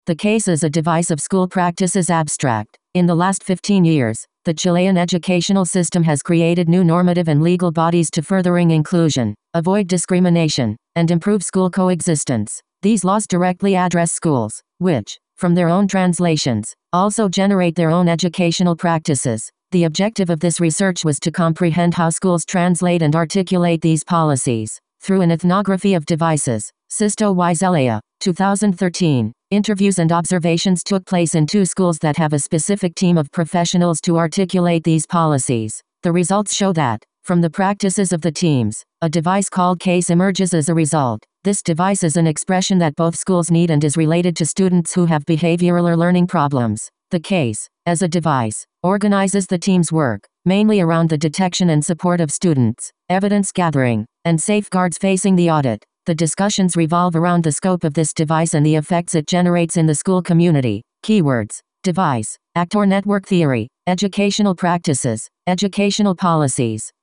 The case is a device of school practices abstract. In the last 15 years, the Chilean educational system has created new normative and legal bodies to furthering inclusion, avoid discrimination, and improve school coexistence. These laws directly address schools, which, from their own translations, also generate their own educational practices. The objective of this research was to comprehend how schools translate and articulate these policies. Through an ethnography of devices, Sisto y Zelaya, 2013, interviews and observations took place in 2 schools that have a specific team of professionals to articulate these policies. The results show that, from the practices of the teams, a device called CASE emerges as a result. This device is an expression that both schools need and is related to students who have behavioral or learning problems. The CASE, as a device, organizes the team's work, mainly around the detection and support of students, evidence gathering, and safeguards facing the audit. The discussions revolve around the scope of this device and the effects it generates in the school community. Keywords: device, actor network theory, educational practices, educational policies.